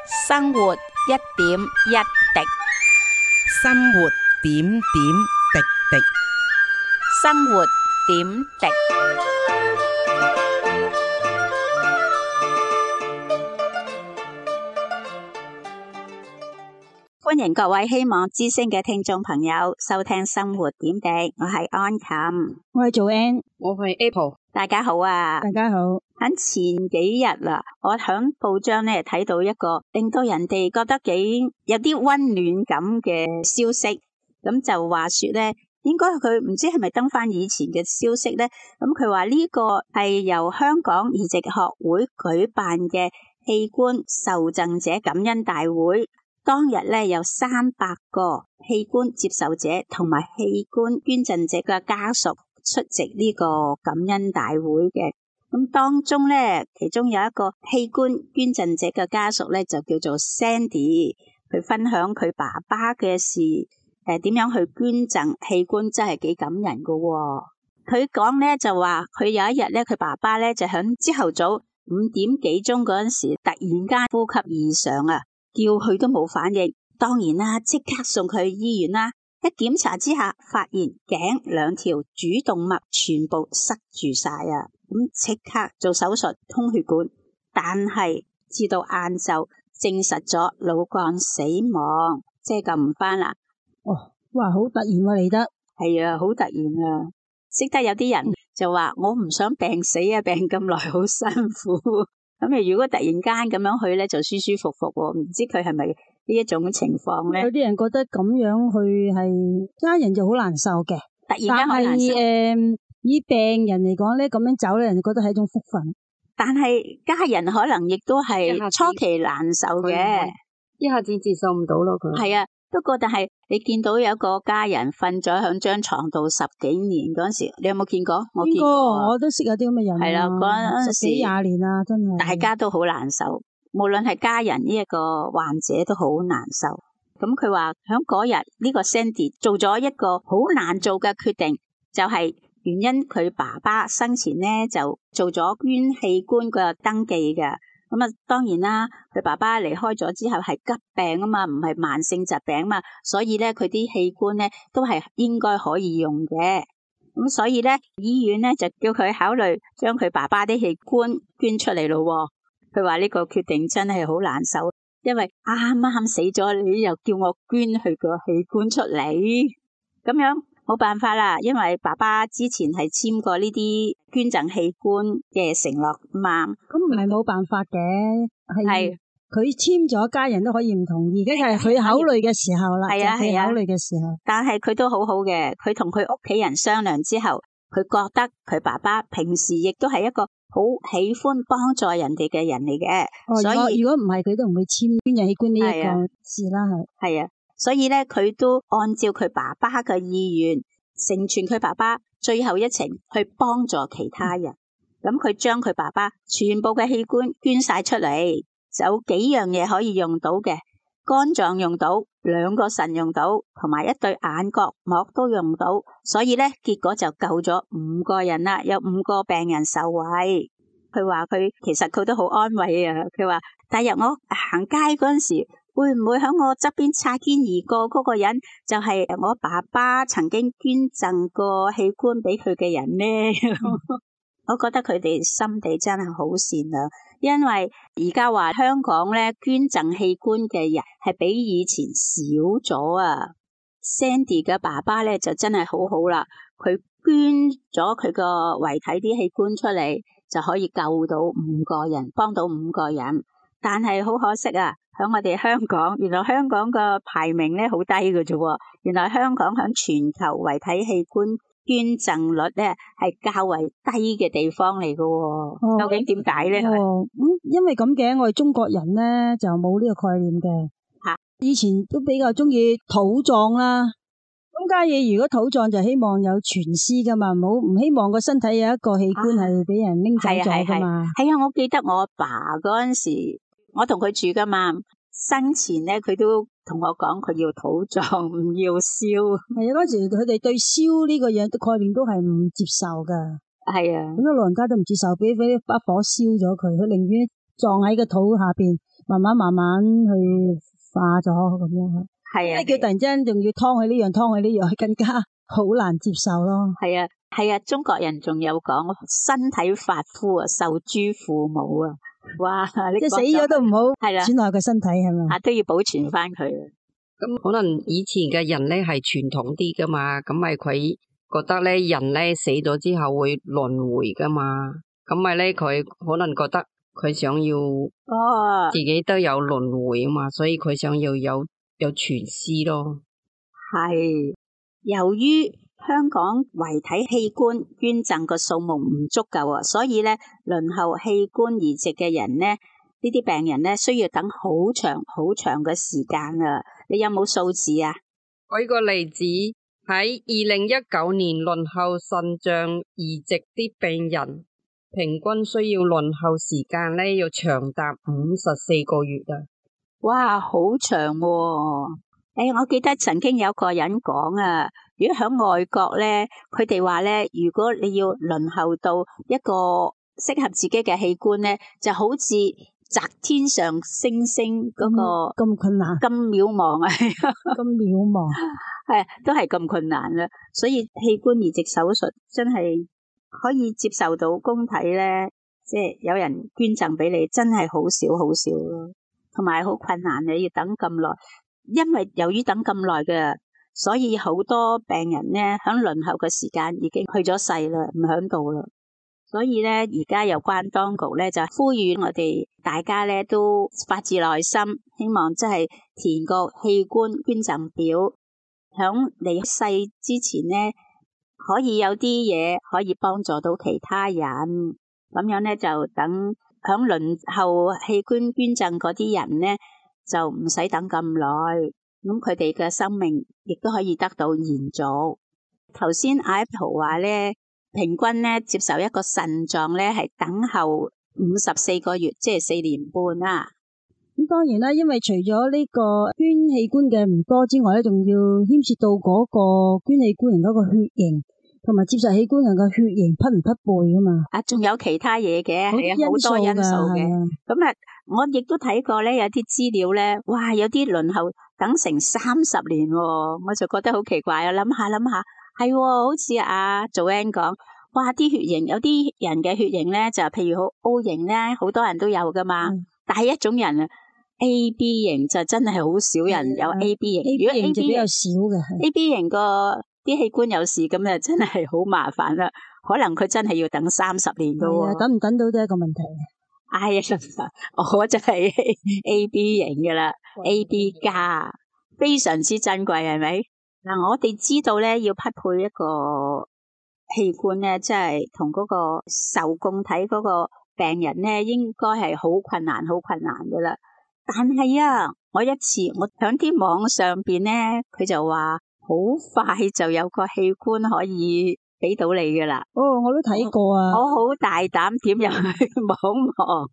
生活一點一滴， 生活點點滴滴。 生活點滴。歡迎各位希望之聲嘅聽眾朋友收聽生活點滴，我係安琴， 我係做 N， 我係 Apple。 大家好啊！ 大家好。 喺前幾日啦，我響報章咧睇到一個令到人哋覺得幾有啲溫暖咁嘅消息，咁就話說咧，應該佢唔知係咪登翻以前嘅消息咧，咁佢話呢個係由香港移植學會舉辦嘅器官受贈者感恩大會，當日咧有300個器官接受者同埋器官捐贈者嘅家屬出席呢個感恩大會嘅。咁當中咧，其中有一個器官捐贈者嘅家屬咧，就叫做 Sandy， 佢分享佢爸爸嘅事，點樣去捐贈器官，真係幾感人噶喎。佢講咧就話，佢有一日咧，佢爸爸咧就響朝頭早5點幾鐘嗰陣時，突然間呼吸異常啊，叫佢都冇反應，當然啦，即刻送佢去醫院啦。一檢查之下，發現頸2條主動脈全部塞住晒啊！咁即刻做手術通血管，但係至到晏晝證實咗腦幹死亡，即係救唔翻啦。 哦，哇，好突然喎嚟得。 係啊，好突然啊！識得有啲人就話我唔想病死啊，病咁耐好辛苦。咁如果突然間咁樣去咧，就舒舒服服喎，唔知佢係咪呢一種情況咧？ 有啲人覺得咁樣去係家人就好難受嘅， 突然間好難受。 以病人嚟講咧，咁樣走咧，人哋覺得係一種福分。 但係家人可能亦都係初期難受嘅， 一下子接受唔到咯。佢係啊，不過但係你見到有一個家人瞓咗響張床度10幾年嗰陣時，你有冇見過？我見過， 我都識有啲咁嘅人。 係啦，嗰陣時 10幾20年啦，真係大家都好難受，無論係家人呢一個患者都好難受。咁佢話響嗰日呢個 Sandy 做咗一個好難做嘅決定，就係原因佢爸爸生前咧就做咗捐器官嘅登記嘅。咁啊，當然啦，佢爸爸離開咗之後係急病啊嘛，唔係慢性疾病啊嘛，所以咧佢啲器官咧都係應該可以用嘅。咁所以咧醫院咧就叫佢考慮將佢爸爸啲器官捐出嚟咯。佢話呢個決定真係好難受，因為啱啱死咗，你又叫我捐佢個器官出嚟，咁樣冇辦法啦，因為爸爸之前係簽過呢啲捐贈器官嘅承諾啊嘛。咁唔係冇辦法嘅，係佢簽咗，家人都可以唔同意，而家係佢考慮嘅時候啦。係啊，係考慮嘅時候。 但係佢都好好嘅，佢同佢屋企人商量之後，佢覺得佢爸爸平時亦都係一個好喜歡幫助人哋嘅人嚟嘅。所以如果唔係，佢都唔會簽捐贈器官呢一個事啦。 係啊。所以咧，佢都按照佢爸爸嘅意願，成全佢爸爸最後一程，去幫助其他人。咁佢將佢爸爸全部嘅器官捐晒出嚟，有幾樣嘢可以用到嘅，肝臟用到，2個腎用到，同埋1對眼角膜都用到。所以咧，結果就救咗5個人啦，有5個病人受惠。佢話其實佢都好安慰啊。佢話第日我行街嗰陣時，會唔會喺我側邊擦肩而過嗰個人就係我爸爸曾經捐贈過器官俾佢嘅人呢？我覺得佢哋心地真係好善良，因為而家話香港咧捐贈器官嘅人係比以前少咗啊。Sandy 嘅爸爸咧就真係好好啦，佢捐咗佢個遺體啲器官出嚟，就可以救到5個人，幫到5個人。但係好可惜啊，喺我哋香港，原來香港個排名咧好低嘅啫。原來香港喺全球遺體器官捐贈率咧係較為低嘅地方嚟嘅。究竟點解咧？ 因為咁嘅，我哋中國人咧就冇呢個概念嘅。以前都比較中意土葬啦。咁家嘢如果土葬就希望有全屍噶嘛，唔希望個身體有一個器官係俾人拎走咗噶嘛。係啊，我記得我阿爸嗰陣時，我同佢住噶嘛，生前咧佢都同我講佢要土葬，唔要燒。係啊，嗰時佢哋對燒呢個嘢概念都係唔接受噶。係啊， 咁多老人家都唔接受，俾把火燒咗佢，佢寧願葬喺個土下邊， 慢慢去化咗咁樣。 係啊， 叫突然之間仲要劏佢呢樣劏佢呢樣，更加好難接受咯。 係啊，係啊，中國人仲有講身體髮膚啊，受諸父母啊。哇！即係死咗都唔好係啦， 損害個身體係咪？ 啊，都要保存翻佢。 咁可能以前嘅人咧係傳統啲噶嘛，咁咪佢覺得咧人咧死咗之後會輪迴噶嘛，咁咪咧佢可能覺得佢想要自己都有輪迴啊嘛，所以佢想要有全屍咯。 係由於香港遺體器官捐贈個數目唔足夠啊，所以咧輪候器官移植嘅人咧，呢啲病人咧需要等好長嘅時間啊！你有冇數字啊？ 舉個例子，喺2019年輪候腎臟移植啲病人，平均需要輪候時間咧要長達54個月啊！ 哇，好長喎！我記得曾經有個人講啊，如果喺外國咧，佢哋話咧，如果你要輪候到一個適合自己嘅器官咧，就好似摘天上星星嗰個咁困難， 咁渺茫啊， 咁渺茫， 係都係咁困難啦。所以器官移植手術真係可以接受到公體咧，即係有人捐贈俾你，真係好少咯，同埋好困難嘅，要等咁耐。因為由於等咁耐嘅，所以好多病人咧響輪候嘅時間已經去咗世啦，唔響度啦。所以咧，而家有關當局咧就呼籲我哋大家咧都發自內心，希望即係填個器官捐贈表，響離世之前咧可以有啲嘢可以幫助到其他人，咁樣咧就等響輪候器官捐贈嗰啲人咧就唔使等咁耐，咁佢哋嘅生命亦都可以得到延續。頭先阿 Apple 話咧，平均咧接受一個腎臟咧係等候54個月，即係4年半啦。 咁當然啦，因為除咗呢個捐器官嘅唔多之外咧，仲要牽涉到嗰個捐器官人嗰個血型，同埋接受器官人嘅血型匹唔匹配啊嘛。 啊，仲有其他嘢嘅，係好多因素嘅。咁啊，我亦都睇過咧，有啲資料咧，哇，有啲輪候等成30年，我就覺得好奇怪啊！諗下，係好似阿 Joanne 講，哇，啲血型有啲人嘅血型咧，就譬如好 O 型咧，好多人都有噶嘛。但係一種人啊 ，AB 型就真係好少人有 AB 型。如果 AB 型就比較少嘅 ，AB 型個啲器官有事咁啊，真係好麻煩啦。可能佢真係要等30年噶喎。 等唔等到都係一個問題。 哎呀，我就係 AB 型噶啦，AB 加非常之珍貴，係咪？嗱，我哋知道咧，要匹配一個器官咧，即係同嗰個受供體嗰個病人咧，應該係好困難噶啦。但係啊，我響啲網上邊咧，佢就話好快就有個器官可以俾到你噶啦。 哦，我都睇過啊。 我好大膽點入去望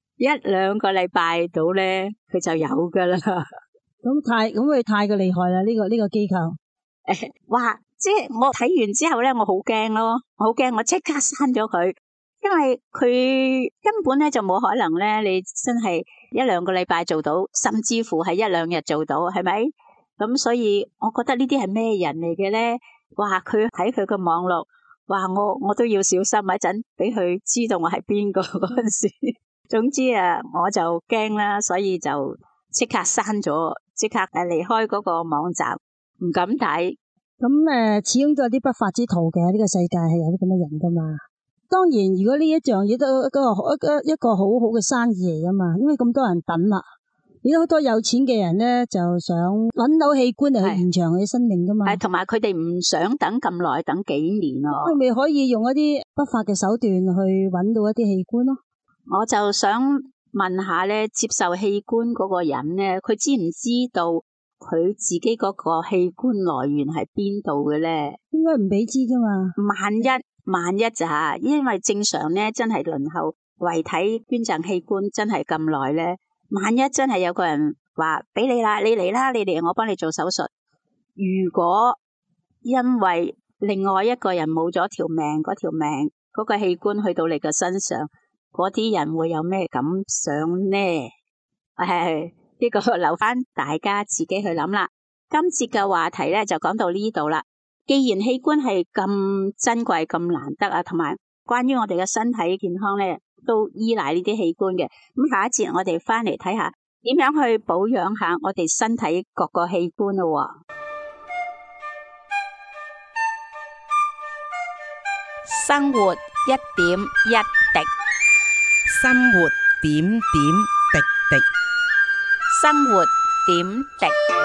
，1-2個禮拜到咧，佢就有噶啦。 咁佢太過厲害啦！呢個機構， 哇！即係我睇完之後咧，我好驚咯，我即刻刪咗佢，因為佢根本咧就冇可能咧，你真係1-2個禮拜做到，甚至乎係1-2日做到，係咪？咁所以我覺得呢啲係咩人嚟嘅咧？哇！佢睇佢個網絡，哇！我都要小心，一陣俾佢知道我係邊個嗰陣時。總之啊，我就驚啦，所以就即刻刪咗，即刻離開嗰個網站，唔敢睇。 咁始終都有啲不法之徒嘅，呢個世界係有啲咁嘅人噶嘛。當然，如果呢一樣嘢都一個好好嘅生意嚟噶嘛，因為咁多人等啦，而家好多有錢嘅人咧就想搵到器官嚟去延長佢嘅生命噶嘛。係，同埋佢哋唔想等咁耐，等幾年咯。佢咪可以用一啲不法嘅手段去搵到一啲器官咯。 我就想問下咧，接受器官嗰個人咧，佢知唔知道佢自己嗰個器官來源係邊度嘅咧？ 應該唔俾知噶嘛。 萬一咋？因為正常咧，真係輪候遺體捐贈器官真係咁耐咧。萬一真係有個人話俾你啦，你嚟啦，你嚟，我幫你做手術。如果因為另外一個人冇咗條命，嗰個器官去到你嘅身上，嗰啲人會有咩感想呢？ 呢個留翻大家自己去諗啦。今節嘅話題咧就講到呢度啦。既然器官係咁珍貴、咁難得啊，同埋關於我哋嘅身體健康咧，都依賴呢啲器官嘅。咁下一節我哋翻嚟睇下點樣去保養下我哋身體各個器官咯。 生活一點一滴，生活點點滴滴， 生活點滴。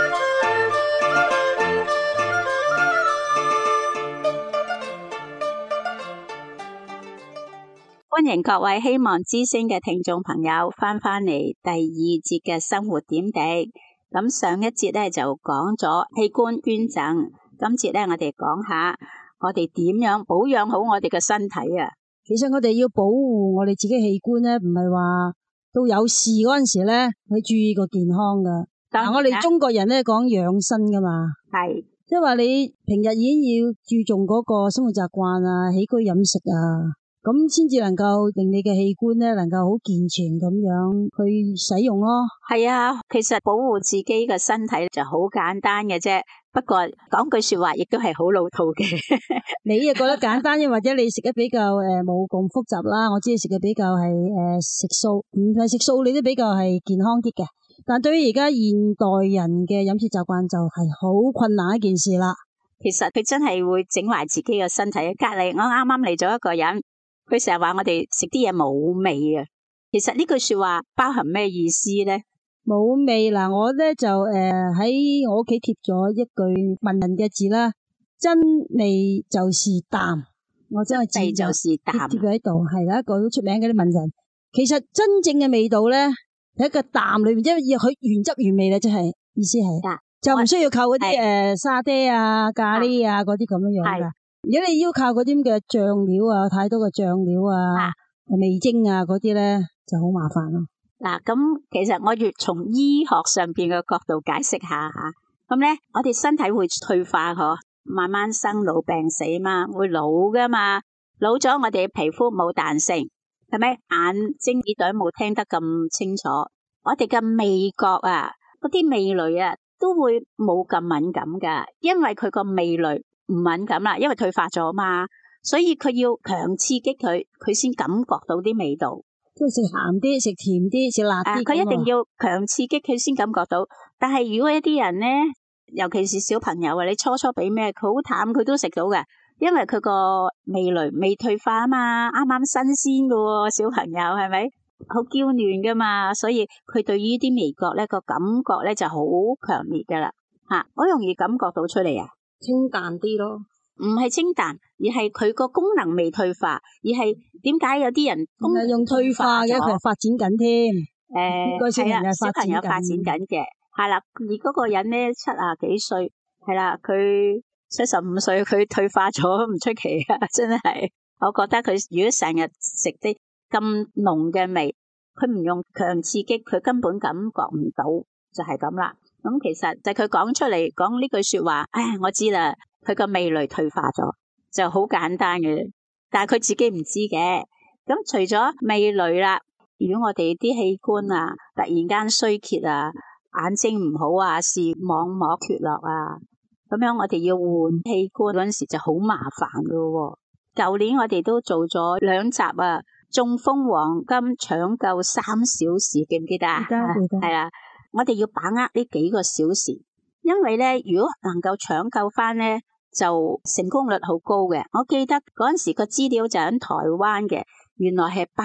歡迎各位希望之聲嘅聽眾朋友翻嚟第二節嘅生活點滴。咁上一節咧就講咗器官捐贈，今節咧我哋講下我哋點樣保養好我哋嘅身體啊。 其實我哋要保護我哋自己器官咧，唔係話到有事嗰陣時咧去注意個健康噶。但係我哋中國人咧講養生噶嘛，係即係話你平日已經要注重嗰個生活習慣啊、起居飲食啊，咁先至能夠令你嘅器官咧能夠好健全咁樣去使用咯。 係啊，其實保護自己嘅身體就好簡單嘅啫。不過講句說話亦都係好老土嘅。 你又覺得簡單，或者你食得比較冇咁複雜啦。我知你食嘅比較係食素，唔係食素你都比較係健康啲嘅。但對於而家現代人嘅飲食習慣就係好困難一件事啦。 其實佢真係會整壞自己嘅身體。隔籬我啱啱嚟咗一個人，佢成日話我哋食啲嘢冇味啊。其實呢句說話包含咩意思咧？ 冇味嗱，我咧就喺我屋企貼咗一句文人嘅字啦，真味就是淡。我真係字就是淡貼喺度，係啦，一個好出名嘅啲文人。其實真正嘅味道咧，喺一個淡裏面，因為佢原汁原味咧，即係意思係就唔需要靠嗰啲沙爹啊、咖喱啊嗰啲咁樣樣噶。如果你要靠嗰啲咁嘅醬料啊，太多嘅醬料啊、味精啊嗰啲咧，就好麻煩咯。 嗱，咁其實我要從醫學上邊嘅角度解釋下吓，咁咧我哋身體會退化嗬，慢慢生老病死嘛，會老噶嘛，老咗我哋嘅皮膚冇彈性，係咪？眼睛耳朵冇聽得咁清楚，我哋嘅味覺啊，嗰啲味蕾啊，都會冇咁敏感噶，因為佢個味蕾唔敏感啦，因為退化咗嘛，所以佢要強刺激佢，佢先感覺到啲味道。 即係食鹹啲、食甜啲、食辣啲。 佢一定要強刺激佢先感覺到。但係如果一啲人咧，尤其是小朋友啊，你初俾咩，佢好淡佢都食到嘅，因為佢個味蕾未退化啊嘛，啱啱新鮮噶喎，小朋友係咪？好嬌嫩噶嘛，所以佢對於啲味覺咧個感覺咧就好強烈噶啦，好容易感覺到出嚟啊， 清淡啲咯。 唔係清淡，而係佢個功能未退化，而係點解有啲人功能用退化嘅，佢係發展緊添。 係啦，小朋友發展緊嘅，係啦。而嗰個人咧70幾歲，係啦，佢75歲，佢退化咗唔出奇啊！真係，我覺得佢如果成日食啲咁濃嘅味，佢唔用強刺激，佢根本感覺唔到，就係咁啦。咁其實就佢講出嚟講呢句說話，我知啦。佢個味蕾退化咗，就好簡單嘅，但係佢自己唔知嘅。咁除咗味蕾啦，如果我哋啲器官啊突然間衰竭啊，眼睛唔好啊，視網膜缺落啊，咁樣我哋要換器官嗰陣時就好麻煩噶。舊年我哋都做咗2集啊，中風黃金搶救3小時，記唔記得啊？係啦，我哋要把握呢幾個小時，因為咧如果能夠搶救翻咧，就成功率好高嘅。我記得嗰陣時個資料就喺台灣嘅，原來係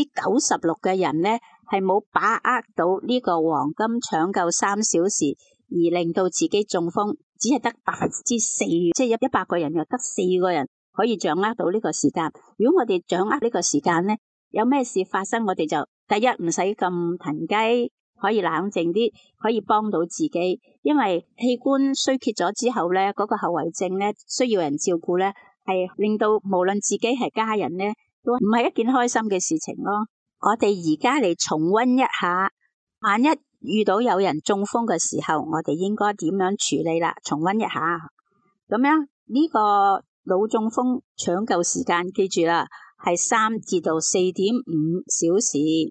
96%嘅人咧係冇把握到呢個黃金搶救3小時，而令到自己中風，只係得4%，即係100個人又得4個人可以掌握到呢個時間。如果我哋掌握呢個時間咧，有咩事發生，我哋就第一唔使咁騰雞，可以冷靜啲，可以幫到自己。因為器官衰竭咗之後咧，嗰個後遺症咧，需要人照顧咧，係令到無論自己係家人咧，都唔係一件開心嘅事情咯。我哋而家嚟重溫一下，萬一遇到有人中風嘅時候，我哋應該點樣處理啦？重溫一下，咁樣呢個腦中風搶救時間，記住啦，係3至到4.5小時。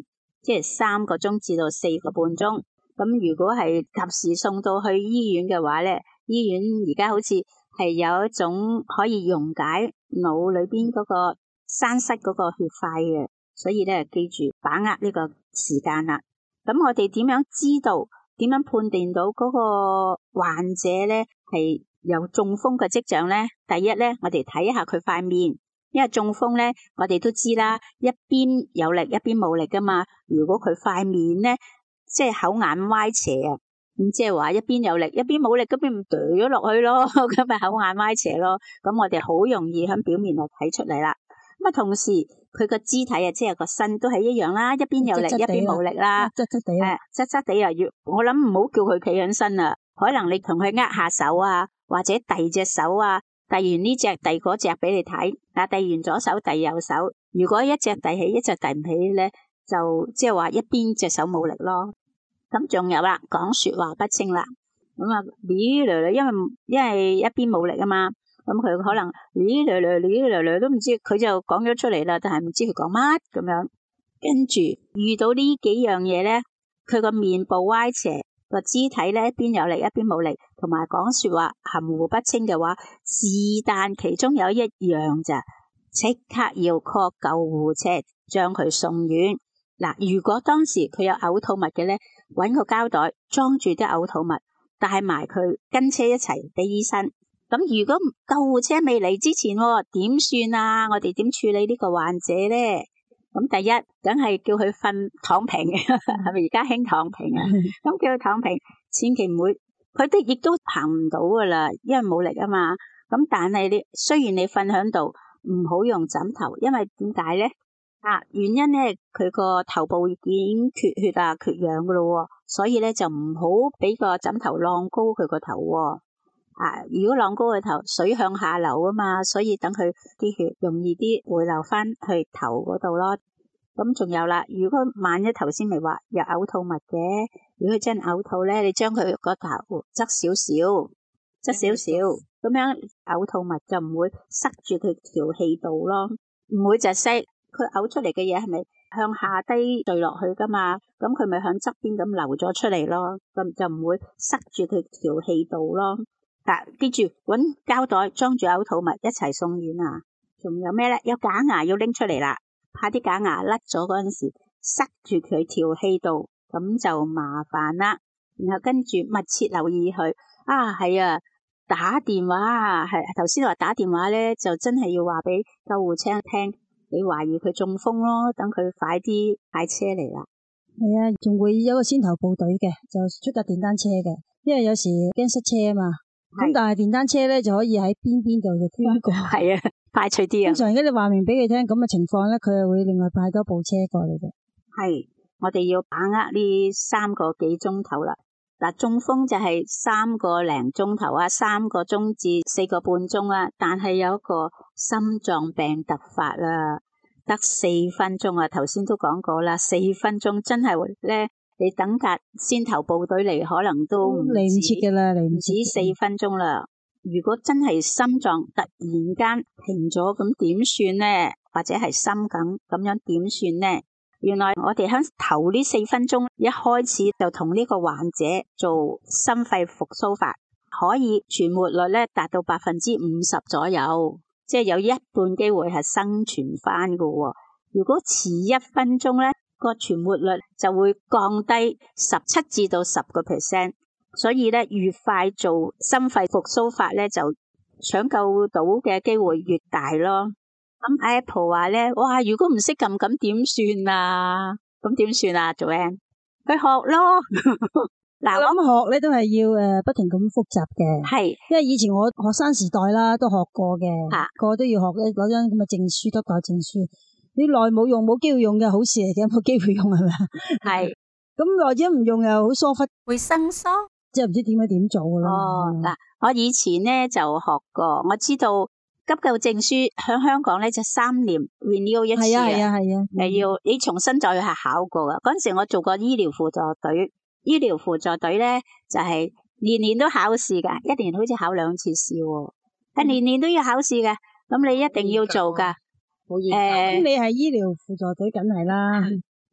即係3個鐘至到4個半鐘。咁如果係及時送到去醫院嘅話咧，醫院而家好似係有一種可以溶解腦裏邊嗰個栓塞嗰個血塊嘅，所以咧記住把握呢個時間啦。咁我哋點樣知道？點樣判定到嗰個患者咧係有中風嘅跡象咧？第一咧，我哋睇下佢塊面，因為中風咧，我哋都知啦，一邊有力一邊冇力噶嘛。如果佢塊面咧，即係口眼歪斜啊，咁即係話一邊有力一邊冇力，咁咪掉咗落去咯，咁咪口眼歪斜咯。咁我哋好容易喺表面就睇出嚟啦。咁啊，同時佢個肢體啊，即係個身都係一樣啦，一邊有力一邊冇力啦， 側側地啊， 側側地啊，要我諗唔好叫佢企起身啊，可能你同佢握下手啊，或者遞隻手啊，遞完呢隻遞嗰隻俾你睇，啊遞完左手遞右手，如果一隻遞起一隻遞唔起咧，就即係話一邊隻手冇力咯。咁仲有啦，講說話不清啦，咁啊因為一邊冇力啊嘛。咁佢可能都唔知，佢就講咗出嚟啦，但係唔知佢講乜咁樣。跟住遇到呢幾樣嘢咧，佢個面部歪斜，個肢體咧一邊有力一邊冇力，同埋講說話含糊不清嘅話，是但其中有一樣咋，即刻要 call 救護車將佢送院。嗱，如果當時佢有嘔吐物嘅咧，搵個膠袋裝住啲嘔吐物，帶埋佢跟車一齊俾醫生。咁如果救護車未嚟之前，點算啊？我哋點處理呢個患者咧？咁第一，梗係叫佢瞓躺平，係咪而家興躺平啊？咁叫佢躺平，千祈唔會，佢哋亦都行唔到噶啦，因為冇力啊嘛。咁但係你雖然你瞓響度，唔好用枕頭，因為點解咧？原因咧，佢個頭部已經缺血啊、缺氧噶咯，所以咧就唔好俾個枕頭晾高佢個頭。如果晾高個頭，水向下流啊嘛，所以等佢啲血容易啲回流翻去頭嗰度咯。咁仲有啦，如果萬一頭先咪話有嘔吐物嘅，如果佢真嘔吐咧，你將佢個頭側少少，咁樣嘔吐物就唔會塞住佢條氣道咯，唔會窒息。佢嘔出嚟嘅嘢係咪向下低墜落去噶嘛？咁佢咪向側邊咁流咗出嚟咯，咁就唔會塞住佢條氣道咯。記住搵膠袋裝住嘔吐物一齊送院啊！仲有咩咧？有假牙要拎出嚟啦，怕啲假牙甩咗嗰陣時塞住佢條氣道，咁就麻煩啦。然後跟住密切留意佢係啊，打電話係頭先話打電話咧，就真係要話俾救護車聽，你懷疑佢中風咯，等佢快啲派車嚟啦。 係啊，仲會有個先頭部隊嘅，就出架電單車嘅，因為有時驚塞車啊嘛。咁但係電單車咧就可以喺邊度就捐過， 係啊，快脆啲啊。通常而家你話明俾佢聽咁嘅情況咧，佢係會另外派多部車過嚟嘅。 係，我哋要把握呢3個幾鐘頭啦。嗱，中風就係3個零鐘頭啊，3個鐘至4個半鐘啊。但係有一個心臟病突發啦，得4分鐘啊。頭先都講過啦，4分鐘真係咧。你等架先頭部隊嚟，可能都嚟唔切嘅啦，嚟唔止4分鐘啦。如果真係心臟突然間停咗，咁點算呢？或者係心梗咁樣點算呢？原來我哋喺頭呢4分鐘一開始就同呢個患者做心肺復甦法，可以存活率咧達到50%左右，即係有一半機會係生存翻㗎。如果遲1分鐘咧，個存活率就會降低17至到10%，所以咧越快做心肺復甦法咧，就搶救到嘅機會越大咯。咁 Apple 話咧，哇，如果唔識撳咁點算啊？咁點算啊？Joanne，佢學咯。嗱， 我諗學咧都係要不停咁複習嘅。係，因為以前我學生時代啦都學過嘅，個個都要學咧，攞張咁嘅證書，得個證書。你耐冇用，冇機會用嘅好事嚟嘅，冇機會用係咪？係，咁或者唔用又好疏忽， 會生疏， 即係唔知點做噶咯。 嗱，我以前咧就學過，我知道急救證書喺香港咧就3年 renew 一次嘅，係啊，要你重新再去考過噶。嗰陣時我做過醫療輔助隊，醫療輔助隊咧就係年年都考試噶，一年好似考2次試，係年年都要考試嘅，咁你一定要做噶。 咁你係醫療輔助隊梗係啦，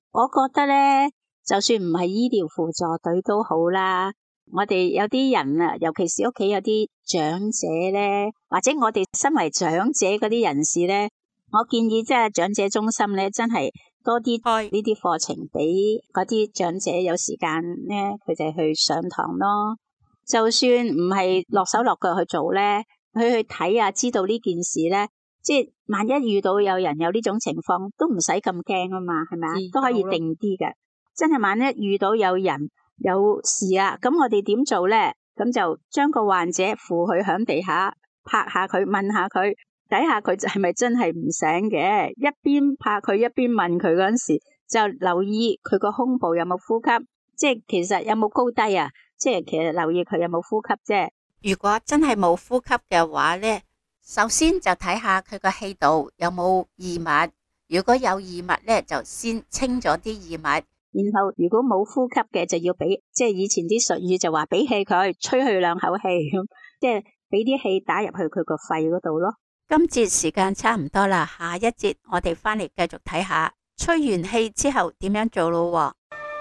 我覺得咧，就算唔係醫療輔助隊都好啦。我哋有啲人啊，尤其是屋企有啲長者咧，或者我哋身為長者嗰啲人士咧，我建議即係長者中心咧，真係多啲開呢啲課程俾嗰啲長者有時間咧，佢哋去上堂咯。就算唔係落手落腳去做咧，去睇啊，知道呢件事咧，即係萬一遇到有人有呢種情況，都唔使咁驚啊嘛，係咪啊？都可以定啲嘅。真係萬一遇到有人有事啊，咁我哋點做咧？咁就將個患者扶佢響地下，拍下佢，問下佢，睇下佢係咪真係唔醒嘅。一邊拍佢一邊問佢嗰陣時，就留意佢個胸部有冇呼吸，即係其實有冇高低啊？即係其實留意佢有冇呼吸啫。 如果真係冇呼吸嘅話咧，首先就睇下佢個氣道有冇異物。如果有異物咧，就先清咗啲異物。 然後如果冇呼吸嘅，就要俾，即係以前啲術語就話俾氣佢，吹去兩口氣咁，即係俾啲氣打入去佢個肺嗰度咯。 今節時間差唔多啦，下一節我哋翻嚟繼續睇下吹完氣之後點樣做咯。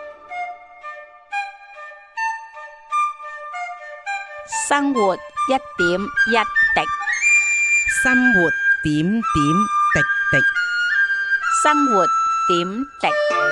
生活一點一滴， 生活點點滴滴， 生活點滴。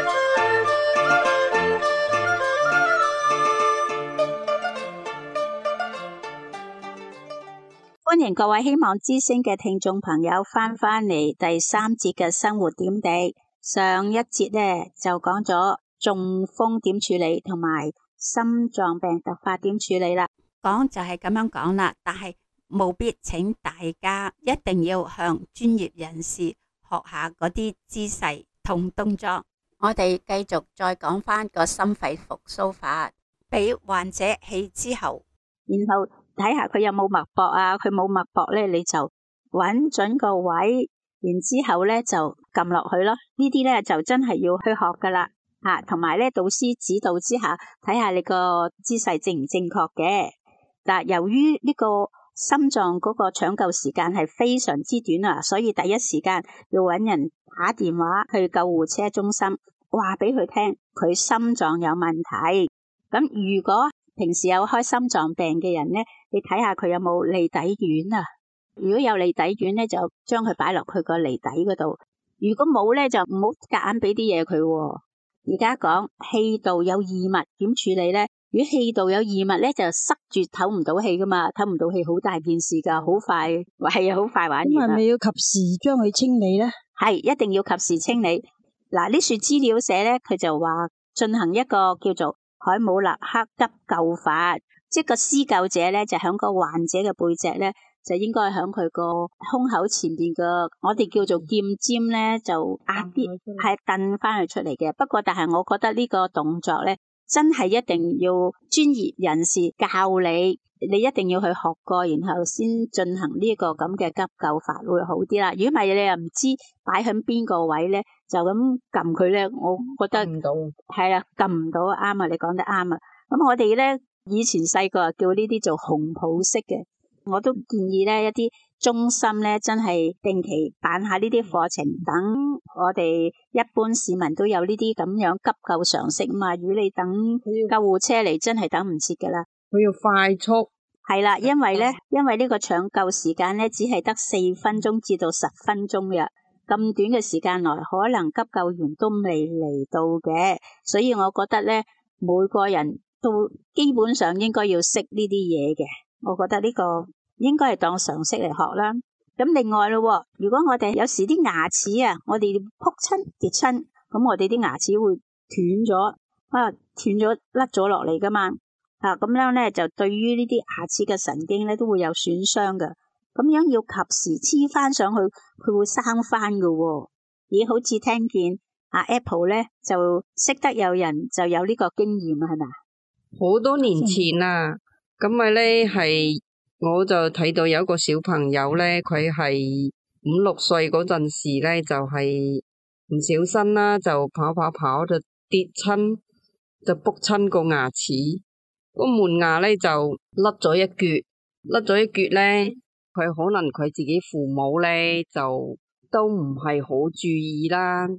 歡迎各位希望之聲嘅聽眾朋友翻嚟第三節嘅生活點滴。上一節咧就講咗中風點處理同埋心臟病突發點處理啦。 講就係咁樣講啦，但係務必請大家一定要向專業人士學下嗰啲姿勢同動作。我哋繼續再講翻個心肺復甦法，俾患者氣之後， 然後睇下佢有冇脈搏啊，佢冇脈搏咧，你就揾準個位，然之後咧就撳落去咯。呢啲咧就真係要去學噶啦，同埋咧導師指導之下，睇下你個姿勢正唔正確嘅。但由於呢個心臟嗰個搶救時間係非常之短啊，所以第一時間要揾人打電話去救護車中心，話俾佢聽佢心臟有問題。咁如果平時有開心臟病嘅人咧，你睇下佢有冇脷底丸啊？如果有脷底丸咧，就將佢擺落去個脷底嗰度；如果冇咧，就唔好夾硬俾啲嘢佢。而家講氣道有異物點處理咧？如果氣道有異物咧，就塞住唞唔到氣噶嘛，唞唔到氣好大件事噶，好快係好快玩完啦。 咁係咪要及時將佢清理咧？ 係一定要及時清理。嗱，呢書資料寫咧，佢就話進行一個叫做海姆立克急救法，即係個施救者咧就響個患者嘅背脊咧，就應該響佢個胸口前邊嘅，我哋叫做劍尖咧，就壓啲係掟翻佢出嚟嘅。不過但係我覺得呢個動作咧，真係一定要專業人士教你，你一定要去學過，然後先進行呢個咁嘅急救法會好啲啦。如果唔係你又唔知擺喺邊個位咧，就咁撳佢咧，我覺得撳唔到。 係啦，撳唔到，啱啊，你講得啱啊。咁我哋咧以前細個叫呢啲做紅抱式嘅，我都建議咧一啲中心咧真係定期辦下呢啲課程，等我哋一般市民都有呢啲咁樣急救常識嘛。如果你等救護車嚟，真係等唔切噶啦。 佢要快速。 係啦，因為呢個搶救時間咧只係得4分鐘至到10分鐘嘅，咁短嘅時間內，可能急救員都未嚟到嘅，所以我覺得咧每個人都基本上應該要識呢啲嘢嘅。我覺得呢個應該係當常識嚟學啦。咁另外咯，如果我哋有時啲牙齒啊，我哋撲親跌親，咁我哋啲牙齒會斷咗斷咗甩咗落嚟噶嘛。咁樣咧就對於呢啲牙齒嘅神經咧都會有損傷噶。咁樣要及時黐翻上去，佢會生翻噶。咦，好似聽見Apple 咧就識得有人就有呢個經驗係咪？ 好多年前啊，咁咪咧係我就睇到有一個小朋友咧，佢係5、6歲嗰陣時咧，就係唔小心啦，就跑就跌親，就卜親個牙齒，個門牙咧就甩咗一橛咧，佢可能佢自己父母咧就都唔係好注意啦，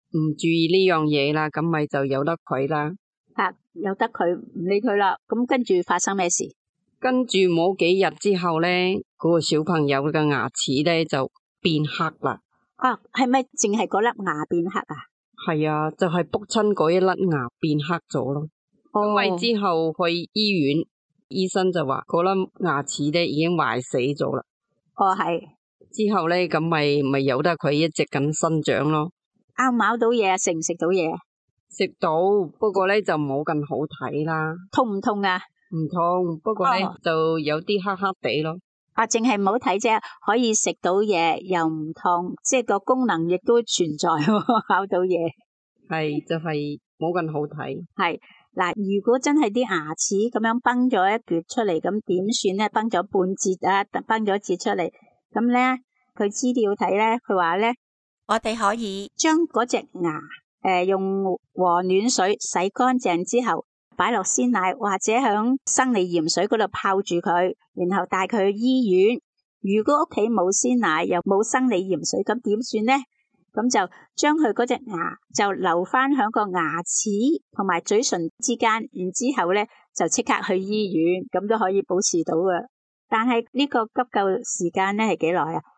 唔注意呢樣嘢啦，咁咪就由得佢啦。 由得佢唔理佢啦。咁跟住發生咩事？ 跟住冇幾日之後咧，嗰個小朋友嘅牙齒咧就變黑啦。 係咪淨係嗰粒牙變黑啊？ 係啊，就係卜親嗰一粒牙變黑咗咯。因為之後去醫院，醫生就話嗰粒牙齒咧已經壞死咗啦。 係。 之後咧，咁咪由得佢一直咁生長咯。 咬唔咬到嘢啊？食唔食到嘢啊？ 食到，不過咧就冇咁好睇啦。 痛唔痛啊？ 唔痛，不過咧就有啲黑黑地咯。 淨係唔好睇啫，可以食到嘢又唔痛，即係個功能亦都存在喎，咬到嘢。 係就係冇咁好睇。 係嗱，如果真係啲牙齒咁樣崩咗一橛出嚟，咁點算咧？崩咗半截啊，崩咗一截出嚟，咁咧佢資料睇咧，佢話咧， 我哋可以將嗰隻牙用和暖水洗乾淨之後，擺落鮮奶或者響生理鹽水嗰度泡住佢，然後帶佢去醫院。如果屋企冇鮮奶又冇生理鹽水，咁點算呢？咁就將佢嗰隻牙就留翻響個牙齒同埋嘴唇之間，然之後咧就即刻去醫院，咁都可以保持到嘅。但係呢個急救時間咧係幾耐啊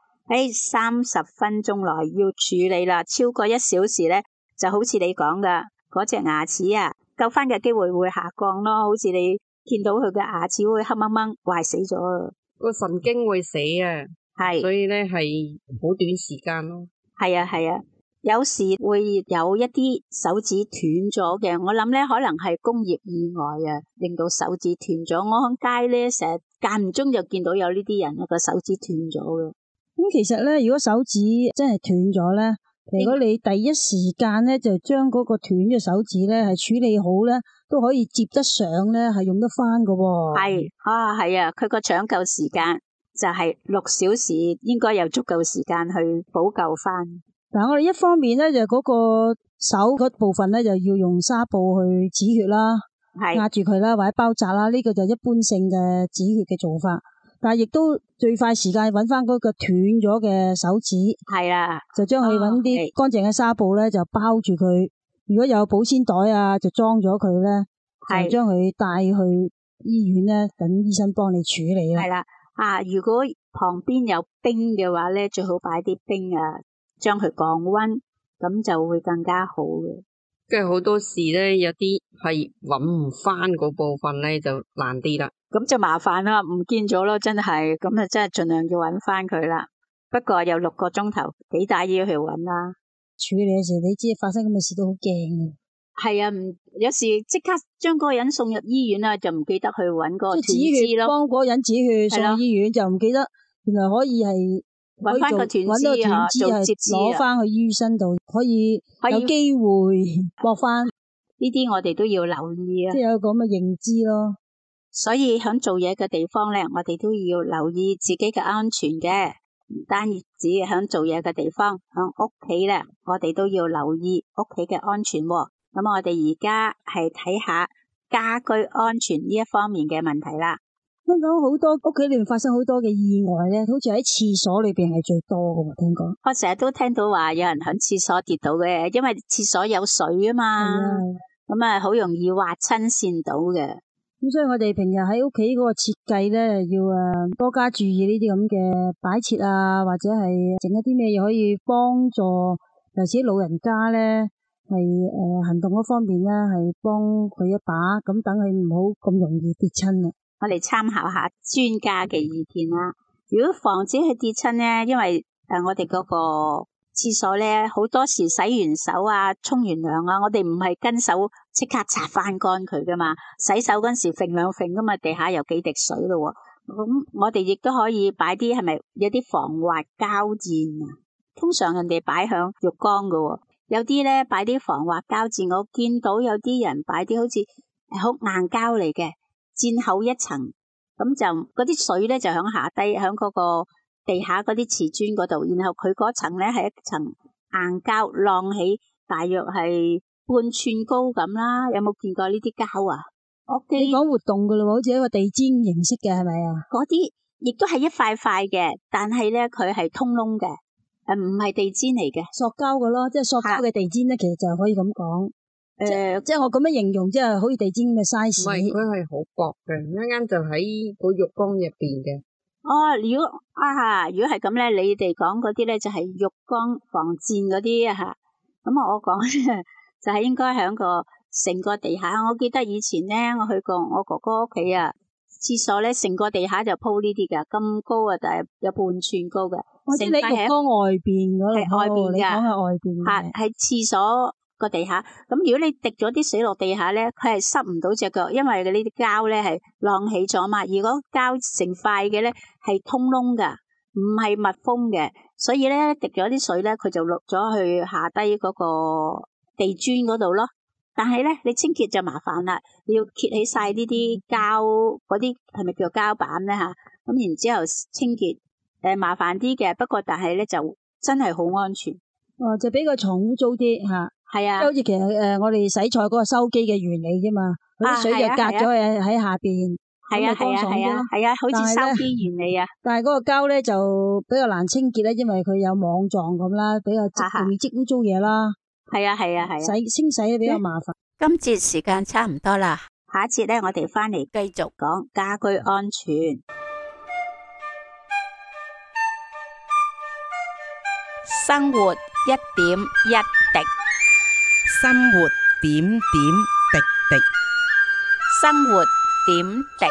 ？30分鐘內要處理啦，超過1小時咧，就好似你講嘅嗰隻牙齒啊，救翻嘅機會會下降咯。好似你見到佢嘅牙齒會黑掹掹壞死咗， 個神經會死啊。 係， 所以咧係好短時間咯。 係啊，有時會有一啲手指斷咗嘅，我諗咧可能係工業意外啊，令到手指斷咗。我喺街咧成日間唔中就見到有呢啲人個手指斷咗嘅。 咁其實咧，如果手指真係斷咗咧，如果你第一時間咧就將嗰個斷嘅手指咧係處理好咧，都可以接得上咧，係用得翻噶。 係啊，佢個搶救時間就係6小時，應該有足夠時間去補救翻。 嗱，我哋一方面咧就嗰個手嗰部分咧就要用紗布去止血啦，壓住佢啦，或者包紮啦，呢個就一般性嘅止血嘅做法。但係亦都最快時間揾翻嗰個斷咗嘅手指， 係啦， 就將佢揾啲乾淨嘅紗布咧就包住佢。如果有保鮮袋啊，就裝咗佢咧，就將佢帶去醫院咧，等醫生幫你處理啦。 係啦，如果旁邊有冰嘅話咧，最好擺啲冰啊，將佢降溫，咁就會更加好嘅。 跟住好多時咧，有啲係揾唔翻嗰部分咧，就難啲啦。 咁就麻煩啦，唔見咗咯，真係，咁啊真係盡量要揾翻佢啦。不過有6個鐘頭，幾大要去揾啦。 處理嘅時候，你知發生咁嘅事都好驚嘅。 係啊，有時即刻將嗰個人送入醫院啦，就唔記得去揾個斷肢咯。 幫嗰個人止血送醫院，就唔記得原來可以係揾翻個斷肢係攞翻去醫生度，可以有機會駁翻。 呢啲我哋都要留意啊， 即係有咁嘅認知咯。 所以喺做嘢嘅地方咧，我哋都要留意自己嘅安全嘅，唔單止喺做嘢嘅地方，喺屋企咧，我哋都要留意屋企嘅安全。咁我哋而家係睇下家居安全呢一方面嘅問題啦。 聽講好多屋企裏面發生好多嘅意外咧，好似喺廁所裏邊係最多嘅。聽講我成日都聽到話有人喺廁所跌倒嘅，因為廁所有水啊嘛，咁啊好容易滑親跣到嘅。 咁所以我哋平日喺屋企嗰個設計咧，要多加注意呢啲咁嘅擺設啊，或者係整一啲咩嘢可以幫助尤其是老人家咧，係行動嗰方面咧，係幫佢一把，咁等佢唔好咁容易跌親啊。 我哋參考下專家嘅意見啦。如果防止佢跌親咧，因為我哋嗰個廁所咧，好多時洗完手啊、沖完涼啊，我哋唔係跟手即刻擦翻乾佢噶嘛。洗手嗰時揈兩揈噶嘛，地下有幾滴水咯。咁我哋亦都可以擺啲係咪有啲防滑膠墊啊？通常人哋擺響浴缸噶，有啲咧擺啲防滑膠墊。我見到有啲人擺啲好似好硬膠嚟嘅，墊厚一層，咁就嗰啲水咧就響下低，響嗰個地下嗰啲瓷磚嗰度，然後佢嗰層咧係一層硬膠，晾起大約係半寸高咁啦。有冇見過呢啲膠啊？ 你講活動噶咯，好似一個地氈形式嘅係咪啊？ 嗰啲亦都係一塊塊嘅，但係咧佢係通窿嘅。 唔係地氈嚟嘅， 塑膠嘅咯，即係塑膠嘅地氈咧，其實就可以咁講。即係我咁樣形容，即係好似地氈嘅 size。 唔係，佢係好薄嘅，啱啱就喺個浴缸入邊嘅。 哦，如果係咁咧，你哋講嗰啲咧就係浴缸防濺嗰啲啊吓。咁我講咧就係應該喺個成個地下。我記得以前咧，我去過我哥哥屋企啊，廁所咧成個地下就鋪呢啲噶，咁高啊，但係有半寸高嘅。 我知你浴缸外邊嗰度， 係外邊噶， 你講係外邊嘅， 係廁所個地下。咁如果你滴咗啲水落地下咧，佢係濕唔到隻腳，因為呢啲膠咧係晾起咗嘛。如果膠成塊嘅咧係通窿噶，唔係密封嘅，所以咧滴咗啲水咧，佢就落咗去下低嗰個地磚嗰度咯。但係咧，你清潔就麻煩啦，你要揭起晒呢啲膠嗰啲係咪叫膠板咧吓？咁然之後清潔麻煩啲嘅，不過但係咧就真係好安全。 哦，就比較重污糟啲吓。 係啊， 好似其實我哋洗菜嗰個收機嘅原理啫嘛，嗰啲水就隔咗喺下邊， 係啊，好似收機原理啊。 但係嗰個膠咧就比較難清潔咧，因為佢有網狀咁啦，比較容易積污糟嘢啦。 係啊， 清洗比較麻煩。 今節時間差唔多啦， 下一節咧我哋翻嚟繼續講家居安全。 生活一點一滴。 生活點點滴滴。 生活點滴。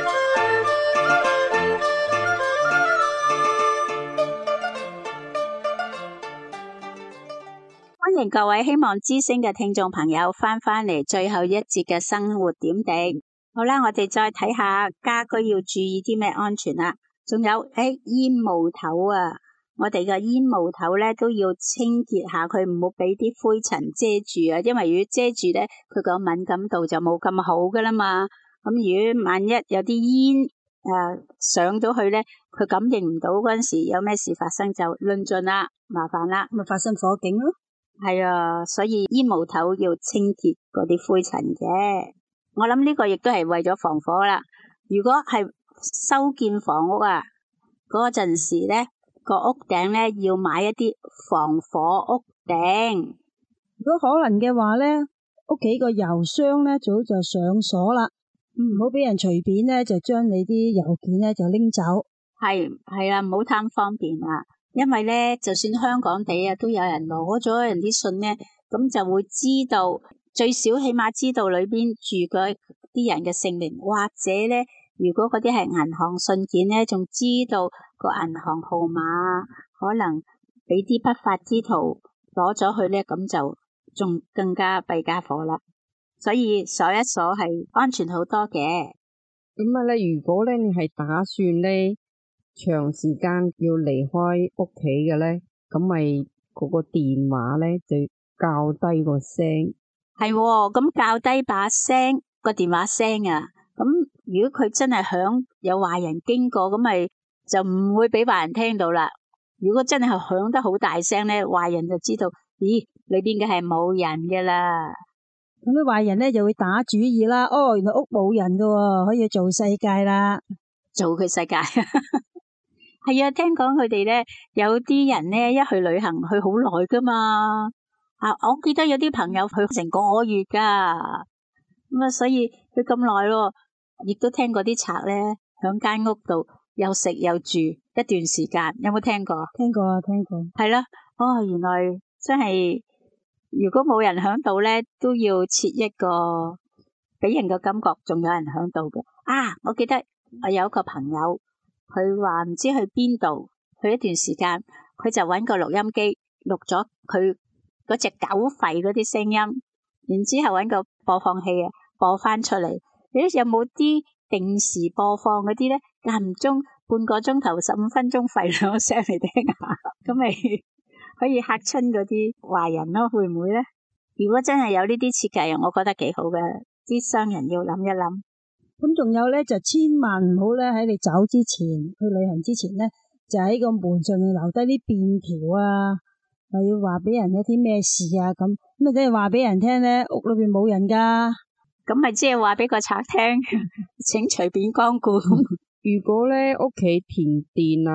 歡迎各位希望之聲嘅聽眾朋友翻嚟最後一節嘅生活點滴。好啦，我哋再睇下家居要注意啲咩安全啦。仲有煙霧頭啊，我哋嘅煙霧頭咧都要清潔下佢，唔好俾啲灰塵遮住啊。因為如果遮住咧，佢個敏感度就冇咁好噶啦嘛。咁如果萬一有啲煙上咗去咧，佢感應唔到嗰陣時，有咩事發生就論盡啦，麻煩啦， 咪發生火警咯。 係啊，所以煙霧頭要清潔嗰啲灰塵嘅。我諗呢個亦都係為咗防火啦。如果係修建房屋啊，嗰陣時咧個屋頂咧要買一啲防火屋頂。 如果可能嘅話咧，屋企個郵箱咧最好就上鎖啦，唔好俾人隨便咧就將你啲郵件咧就拎走。 係啊，唔好貪方便啊。因為咧，就算香港地啊，都有人攞咗人啲信咧，咁就會知道最少起碼知道裏邊住嗰啲人嘅姓名，或者咧，如果嗰啲係銀行信件咧，仲知道個銀行號碼，可能俾啲不法之徒攞咗去咧，咁就仲更加弊家伙啦。所以鎖一鎖係安全好多嘅。 咁啊咧，如果咧你係打算咧長時間要離開屋企嘅咧，咁咪嗰個電話咧就較低個聲。 係喎，咁較低把聲個電話聲啊。咁如果佢真係響有壞人經過，咁咪就唔會俾壞人聽到啦。如果真係響得好大聲咧，壞人就知道，咦，裏邊嘅係冇人嘅啦。 咁啲壞人咧就會打主意啦。哦，原來屋冇人噶喎，可以做世界啦， 做佢世界。係啊，聽講佢哋咧有啲人咧一去旅行去好耐噶嘛。我記得有啲朋友去成個月噶，咁啊，所以佢咁耐咯。亦都聽過啲賊咧響間屋度又食又住一段時間，有冇聽過？ 聽過啊，聽過。 係啦，原來真係如果冇人響度咧，都要設一個俾人嘅感覺，仲有人響度嘅。我記得我有一個朋友。佢話唔知去邊度，去一段時間，佢就搵個錄音機錄咗佢嗰隻狗吠嗰啲聲音，然之後搵個播放器播翻出嚟。你有冇啲定時播放嗰啲咧？間唔中半個鐘頭15分鐘吠兩聲嚟聽下，咁咪可以嚇親嗰啲壞人咯？會唔會咧？如果真係有呢啲設計，我覺得幾好嘅，啲商人要諗一諗。 咁仲有咧，就千萬唔好咧喺你走之前，去旅行之前咧，就喺個門上面留低啲便條啊，又要話俾人一啲咩事啊咁啊，即係話俾人聽咧，屋裏邊冇人噶， 咁咪即係話俾個賊聽，請隨便光顧。 如果咧屋企停電啦，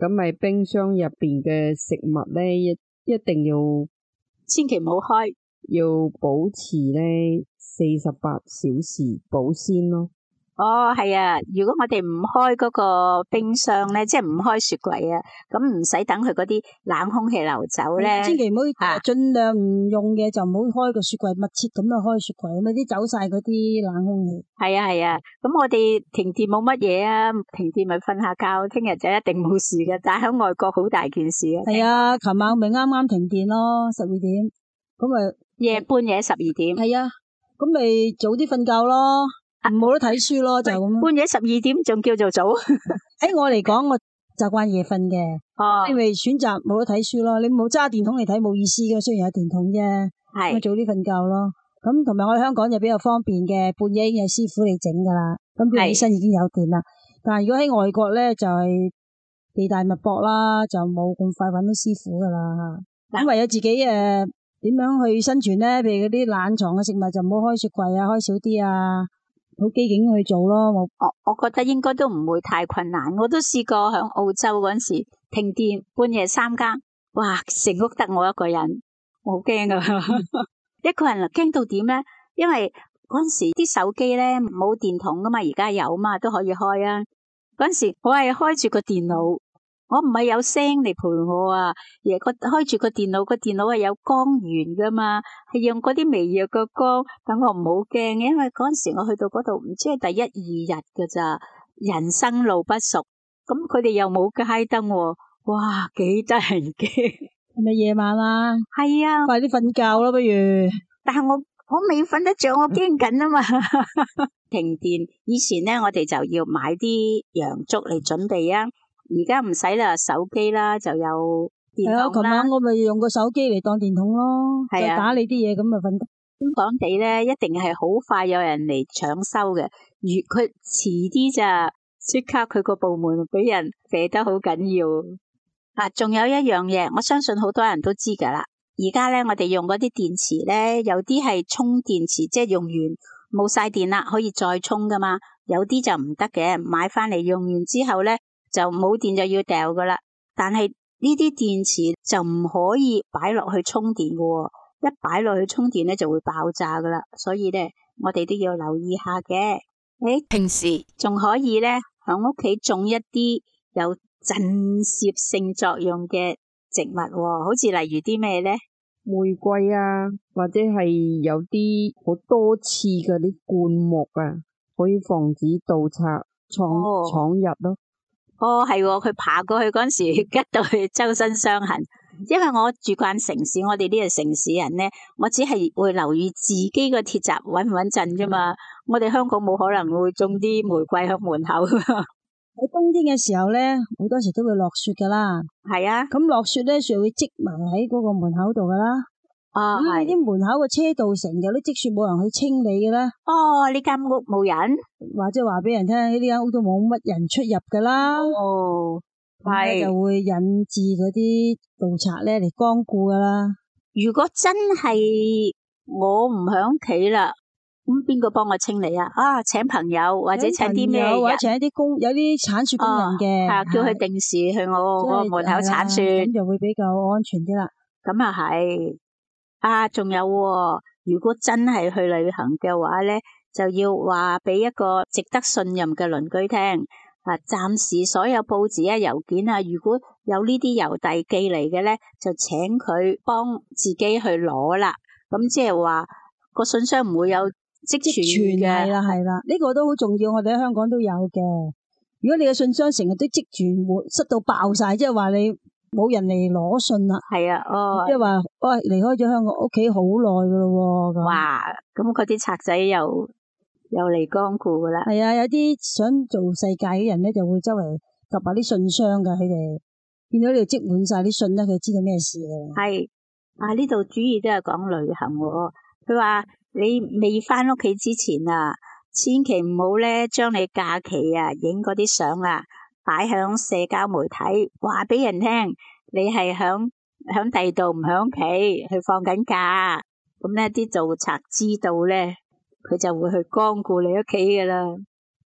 咁咪冰箱入邊嘅食物咧，一定要千祈唔好開， 要保持咧48小時保鮮咯。 哦，係啊！如果我哋唔開嗰個冰箱咧，即係唔開雪櫃啊，咁唔使等佢嗰啲冷空氣流走咧。 千祈唔好盡量唔用嘅就唔好開個雪櫃，密切咁樣開雪櫃，咁啲走晒嗰啲冷空氣。 係啊係啊，咁我哋停電冇乜嘢啊，停電咪瞓下覺，聽日就一定冇事嘅。但係喺外國好大件事啊。係啊，琴晚咪啱啱停電咯，12點，咁咪半夜12點。係啊， 咁咪早啲瞓覺咯。冇得睇書咯，就咁。 半夜12點仲叫做早？ 喺我嚟講，我習慣夜瞓嘅。 哦， 你咪選擇冇得睇書咯。你冇揸電筒嚟睇冇意思嘅，雖然有電筒啫。 係。 咪早啲瞓覺咯。咁同埋我哋香港就比較方便嘅，半夜已經有師傅嚟整噶啦。咁起身已經有電啦。但係如果喺外國咧，就係地大物博啦，就冇咁快搵到師傅噶啦。咁唯有自己點樣去生存咧？譬如嗰啲冷藏嘅食物就唔好開雪櫃啊，開少啲啊。好機警去做咯， 我覺得應該都唔會太困難。我都試過喺澳洲嗰陣時停電，半夜3更，哇！成屋得我一個人，我好驚啊！一個人驚到點咧？因為嗰陣時啲手機咧冇電筒噶嘛，而家有嘛都可以開啊。嗰陣時我係開住個電腦。我唔係有聲嚟陪我啊，而係開住個電腦係有光源噶嘛，係用嗰啲微弱嘅光，等我唔好驚。因為嗰陣時我去到嗰度唔知係第1、2日噶咋，人生路不熟，咁佢哋又冇街燈，哇，幾得人驚！ 係咪夜晚啊？ 係啊， 快啲瞓覺咯，不如。 但係我未瞓得着，我驚緊啊嘛。停電以前咧，我哋就要買啲洋竹嚟準備啊。而家唔使啦，手機啦就有電筒啦。 琴晚我咪用個手機嚟當電筒咯，就打你啲嘢咁咪瞓得。 香港地咧一定係好快有人嚟搶收嘅，如佢遲啲咋，即刻佢個部門俾人射得好緊要。仲有一樣嘢，我相信好多人都知噶啦。而家咧我哋用嗰啲電池咧，有啲係充電池，即係用完冇晒電啦，可以再充噶嘛。有啲就唔得嘅，買翻嚟用完之後咧。就冇電就要掉噶啦，但係呢啲電池就唔可以擺落去充電嘅，一擺落去充電咧就會爆炸噶啦，所以咧我哋都要留意下嘅。 平時仲可以咧響屋企種一啲有震懾性作用嘅植物，好似例如啲咩咧？ 玫瑰啊，或者係有啲好多刺嘅啲灌木啊，可以防止盜賊闖入咯。 哦，係佢爬過去嗰陣時，吉到佢周身傷痕。因為我住慣城市，我哋呢個城市人咧，我只係會留意自己個鐵閘穩唔穩陣啫嘛。我哋香港冇可能會種啲玫瑰喺門口。 喺冬天嘅時候咧，好多時都會落雪噶啦。 係啊， 咁落雪咧，雪會積埋喺嗰個門口度噶啦。咁啲門口嘅車道成日都積雪，冇人去清理嘅咧。 哦，呢間屋冇人， 或者話俾人聽，呢間屋都冇乜人出入噶啦。 哦，係就會引致嗰啲盜賊咧嚟光顧噶啦。 如果真係我唔喺屋企啦，咁邊個幫我清理啊？請朋友或者請啲咩人？ 或者請一啲有啲鏟雪工人嘅， 叫佢定時去我個門口鏟雪， 咁就會比較安全啲啦。 咁啊係。仲有如果真係去旅行嘅話咧，就要話俾一個值得信任嘅鄰居聽。暫時所有報紙啊、郵件啊，如果有呢啲郵遞寄嚟嘅咧，就請佢幫自己去攞啦。咁即係話個信箱唔會有積存嘅。 係啦，呢個都好重要。我哋喺香港都有嘅。如果你嘅信箱成日都積存，塞到爆晒，即係話你冇人嚟攞信啦。 係啊， 即係話離開咗香港屋企好耐噶咯。 哇，咁嗰啲賊仔又嚟光顧噶啦。 係啊，有啲想做世界嘅人咧，就會周圍揼下啲信箱噶。佢哋見到你度積滿晒啲信咧，佢知道咩事嘅。 係呢度主要都係講旅行。佢話你未翻屋企之前啊，千祈唔好咧將你假期啊影嗰啲相啊擺響社交媒體，話俾人聽你係響第二度，唔響屋企去放緊假。咁呢啲盜賊知道咧，佢就會去光顧你屋企噶啦。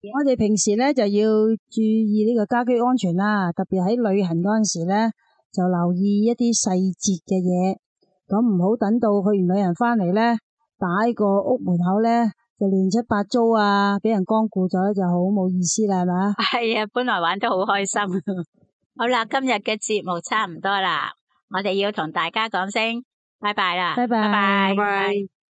我哋平時咧就要注意呢個家居安全啦，特別喺旅行嗰陣時咧就留意一啲細節嘅嘢，咁唔好等到去完旅行翻嚟咧，打個屋門口咧就亂七八糟啊，俾人光顧咗就好冇意思啦，係咪？ 係啊，本來玩得好開心。好啦，今日嘅節目差唔多啦，我哋要同大家講聲拜拜啦， 拜拜。 拜拜。